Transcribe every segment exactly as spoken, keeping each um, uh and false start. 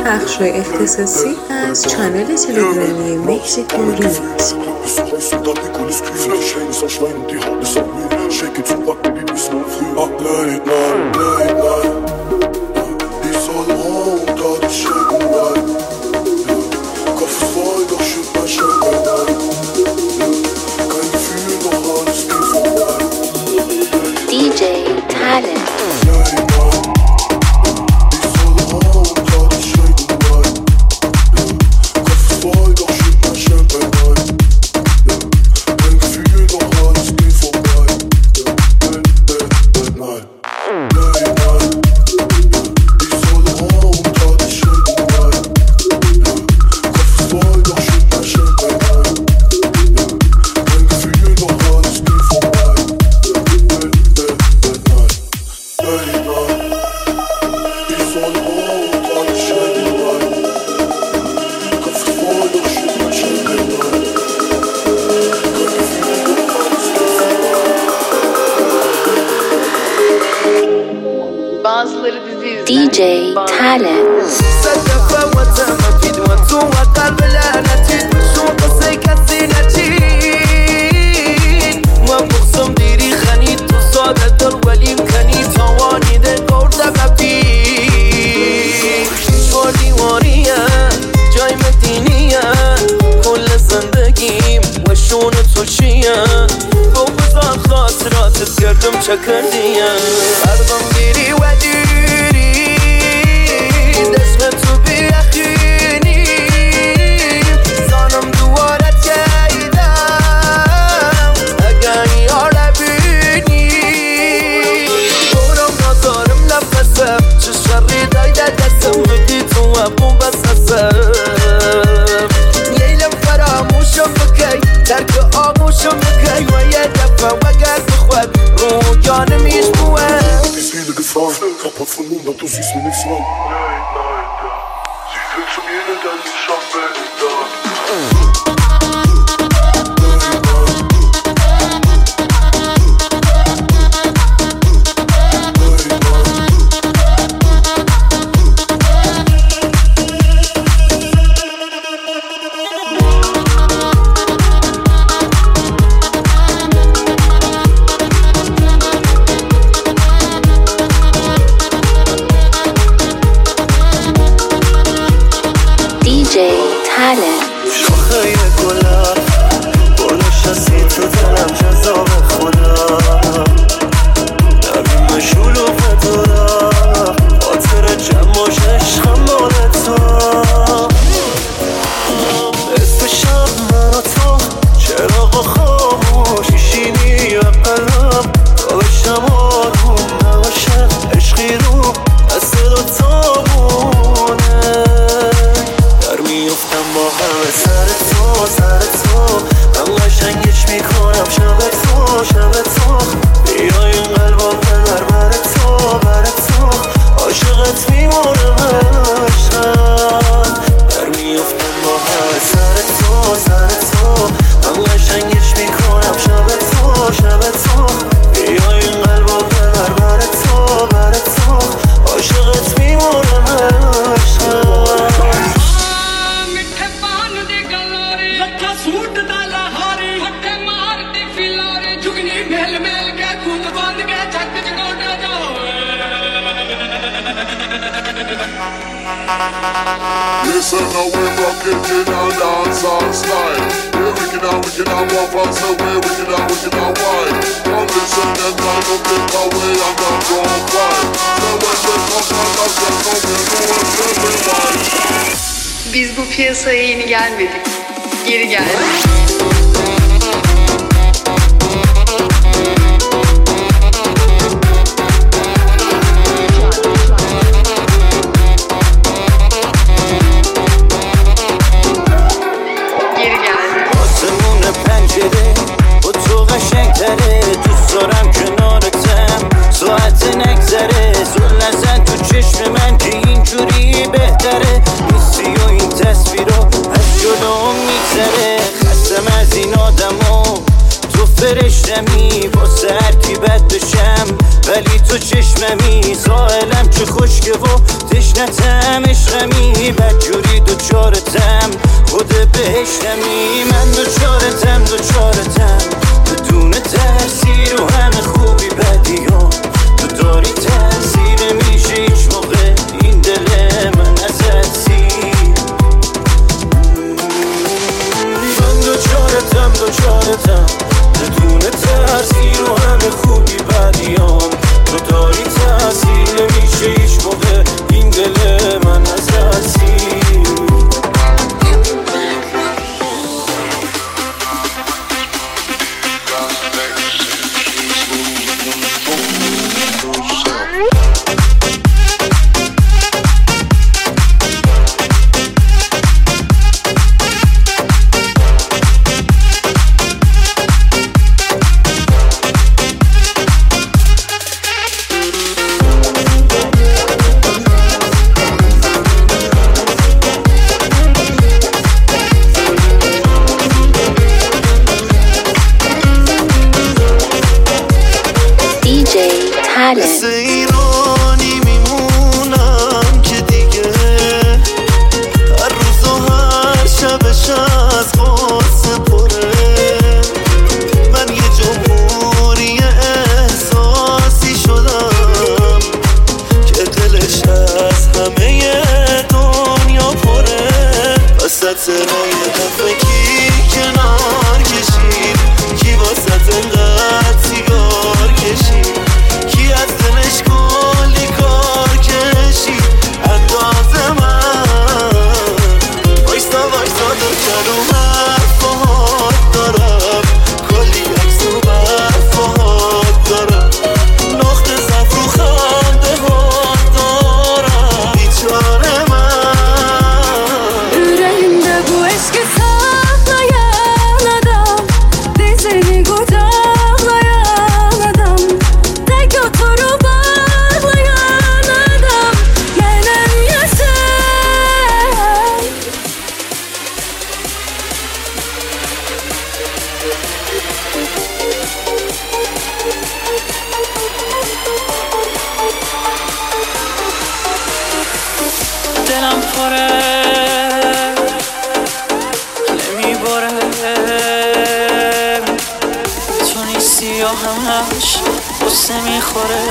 بخش‌های اختصاصی از چنل تلگرامی مکزیکو ریمیکس. دی جی Talent. دی جی Talent. Kapot von Mund, doch du siehst mir nichts lang. Nein, nein, da. Sie will zu mir, dann ist schon fertig da. دی جی Talent. شاخه گلم با نشستی تو دلم جذاب خدا نبی مشغول و فتورم خاطر جمعش عشقم مال تو اسم شب من و تو چراغ خاموش شیشینی و قلم تا بشم آروم نباشه عشقی رو دست دوتامونه میفتم با همه سر تو سر تو من قشنگش میکنم شب تو شب تو بیا این قلبم ببر بر تو بر تو عاشقت میمونم عشقم در میفتم با همه سر تو سر تو من قشنگش میکنم شب تو شب تو بیا این قلبم ببر بر تو بر تو عاشقت میمونم عشقم Listen, now we're rockin' in a dance all style. Yeah, we can out, we can out, walk on the way, we can out, we can out wide. Now listen, then time to take away, I'm not gon' fight. So when they come on, I'm just coming, no one's everybody. Biz bu piyasaya yeni gelmedik, geri geldik. دوست دارم کنارتم ساعت نگذره زل نزن تو چشم من که اینجوری بهتره نیستی و این تصویرو از جلوم میگذره خستم از سائلم که خشکه و تشنتم عشقمی بدجوری دوچارتم خود بهشتمی من دوچارتم دوچارتم بدون تأثیر و همه خوبی بدیام تو داری تأثیر میشه هیچ موقع این دل من ازت سیر من دوچارتم دوچارتم بدون تأثیر و همه خوبی بدیام تو داری تأثیر میشه هیچ موقع این دل من ازت سیر مثل ایرانی میمونم که دیگه هر روز و هر شبش از قصه پره من یه جمهوری احساسی شدم که دلش از همه دنیا پره وسط سرای دفعه کی کنار کشید کی واسط انقدر سیگار کشید از دلش کلی کار کشید انداز من وایستا وایستا دکتر و حرفات دارم کلی عکس و برفات دارم نقطه ضعف رو خنده هات دارم بیچاره من yüreğimde bu eski saklayan adam dizini kucaklayan adam tek oturup ağlayan adam benim yaşam دلم پره نمیباره تو نیستی یا همش قصه میخوره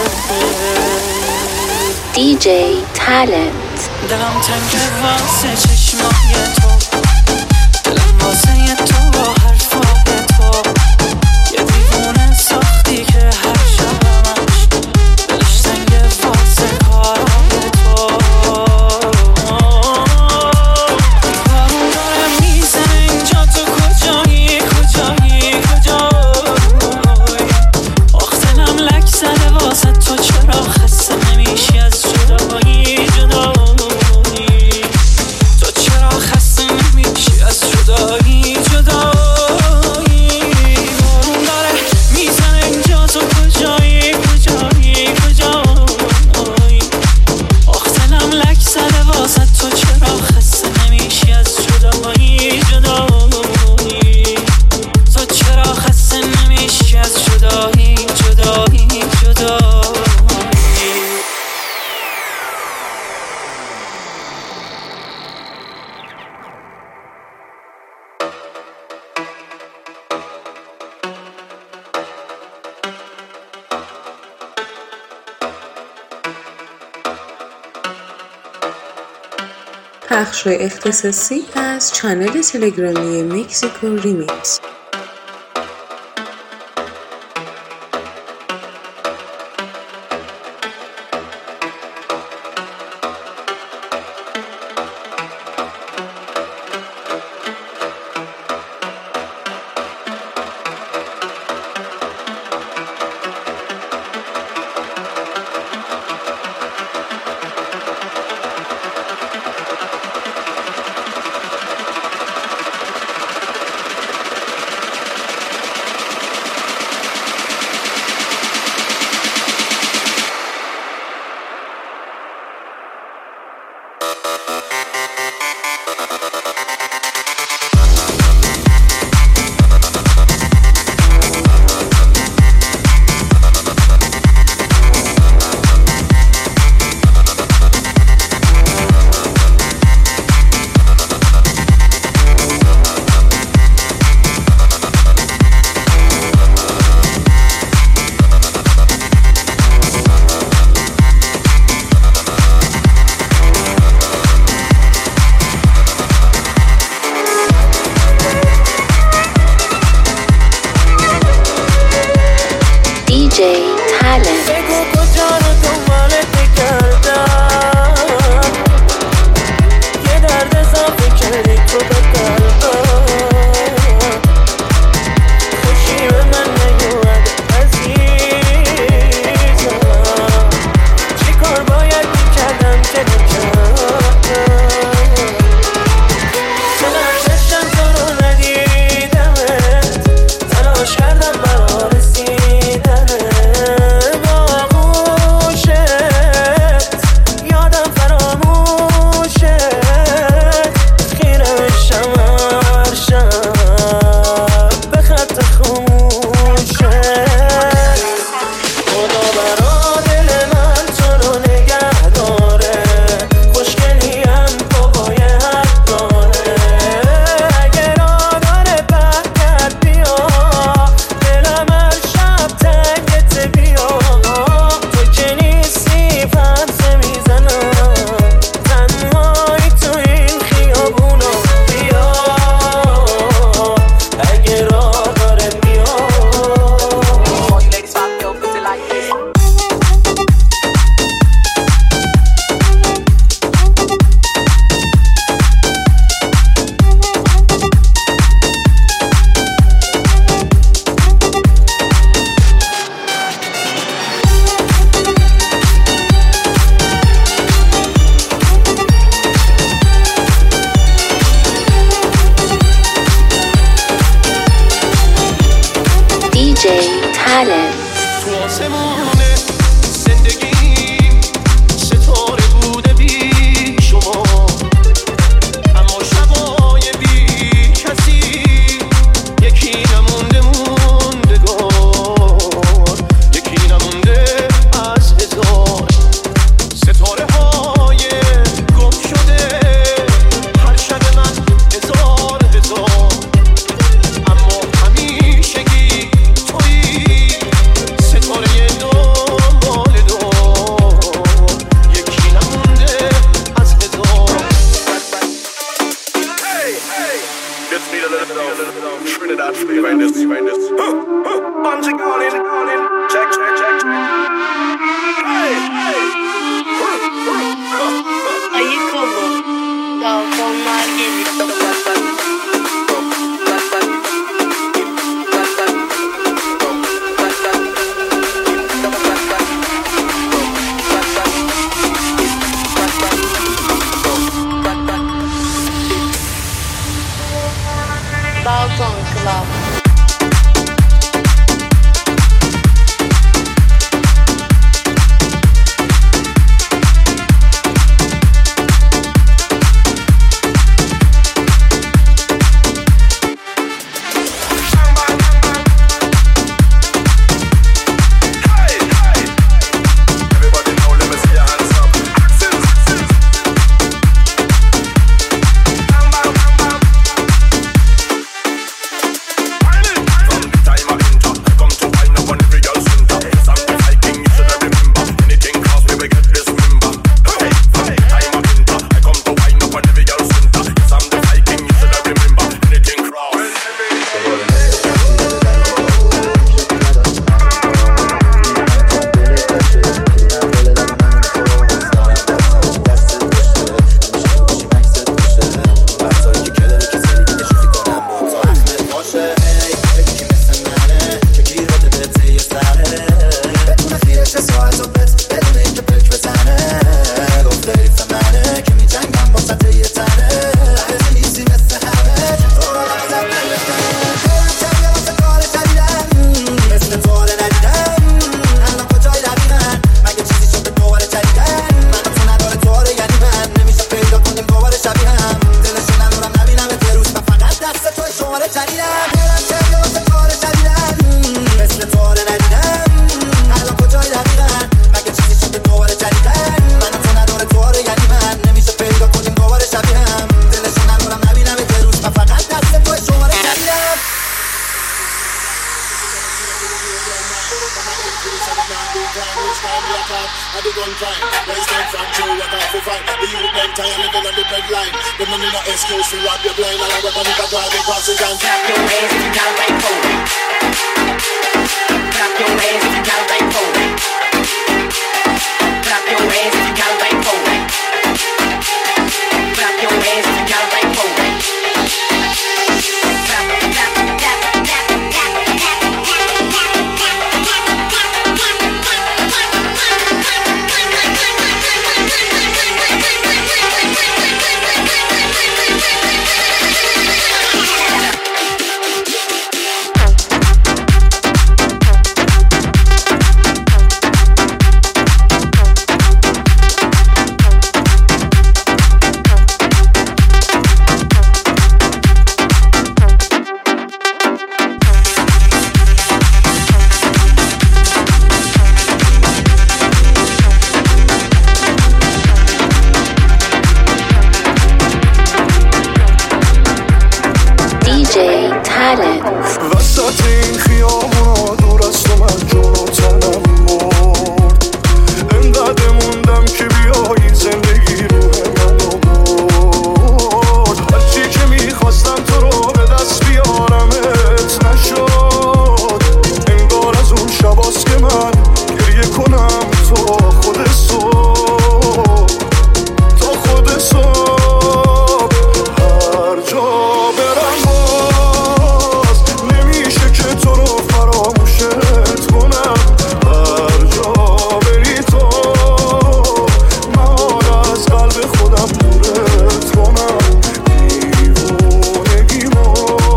دی جی Talent دلم تنگه واسه چشمای تو دلم واسه تو با حرفای تو یه دیوونه ساختی که هر شبمش دلش تنگه واسه کارای تو بارون داره میزنه اینجا تو کجایی کجایی کجایی آخ دلم لک زده واسه تو چرا خسته نمیشی از جدایی جدایی تو چرا خسته نمیشی از جدایی جدایی بارون داره میزنه اینجا تو کجایی کجایی کجایی آخ دلم لک زده واسه تو چرا خسته نمیشی از جدایی جدایی تو چرا خسته نمیشی از جدایی جدایی جدایی پخش اختصاصی از چنل تلگرامی مکزیکو ریمیکس. the gun crime. Wasteland from true, what I feel fight. The youth them tired living on the bread line. Them no need no excuse to rob your blind. And I weapon if I drive it past the gun. Clap your hands if you got a right for it. Clap your hands if you got a right for it. Clap your hands if you got a right for it. Clap your hands if you got a right for it. Clap, clap, clap, clap, clap, clap, clap. وسط این خیابونا دور از تو من جون و تنم مرد. انقدر موندم که بیایی زندگی روح منو برد. هرچی که میخواستم تو رو به دست بیارمت نشد. انگار از اون شباست که من گریه کنم تو خود صبح تا خود صبح. هر جا برم تو رو فراموشت کنم. هر جا بری تو من از قلب خودم دورت کنم. دیوونگیمو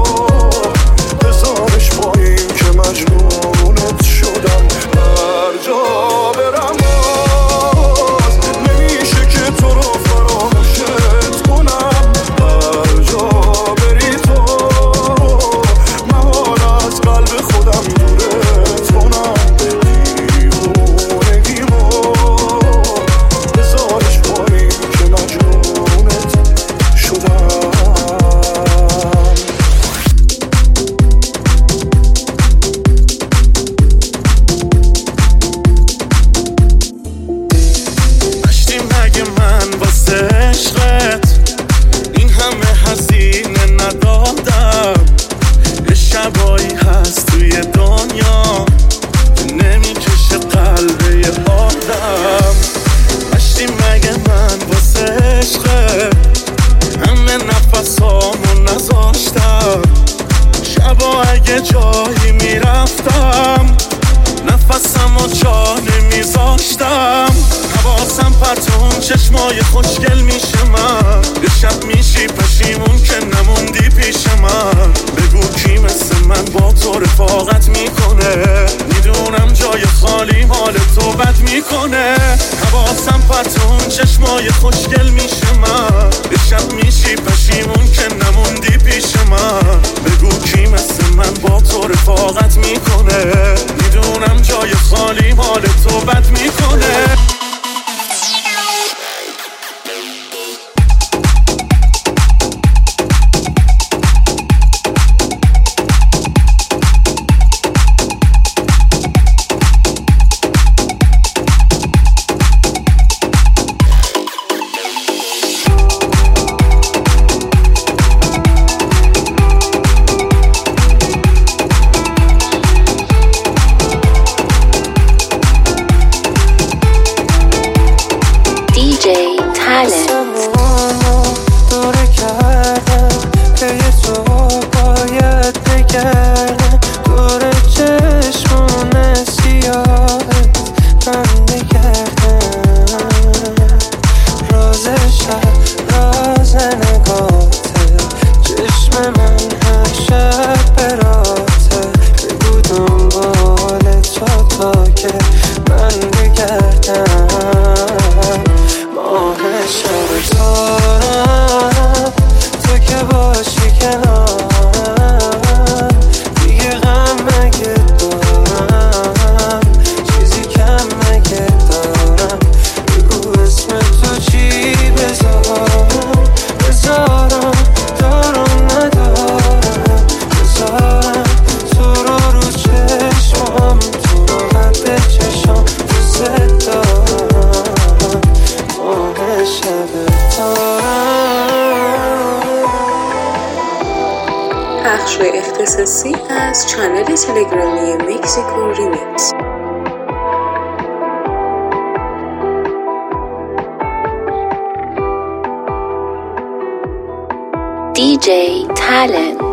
بذارش پایین که مجنونت شدم. هر جا برم باز نمیشه که تو رو فراموشت کنم. هر جا بری تو قلب خودم دورت کنم. دیوونگیمو بذارش پایین که مجنونت شدم. نشتی مگه من واسه عشقت این همه هزینه ندادم. یه شبایی هست توی دنیا که نمیکشه قلب یه آدم. نشتی مگه من واسه عشقت همه نفسامو نذاشتم. شبا اگه جایی میرفتم نفسمو جا نمیذاشتم. حواسم پرتون چشمای خوشگل میشه من. یه شب میشی پشیمون که نموندی پیش من. بگو کی مثل من با تو رفاقت میکنه. میدونم جای خالی مال تو بد میکنه. حواسم پرتون چشمای خوشگل میشه من. یه شب میشی پشیمون که نموندی پیش من. بگو کی مثل من با تو رفاقت میکنه. میدونم جای خالی مال تو بد میکنه. بخش‌های اختصاصی از چنل تلگرامی مکزیکو ریمیکس. دی جی Talent.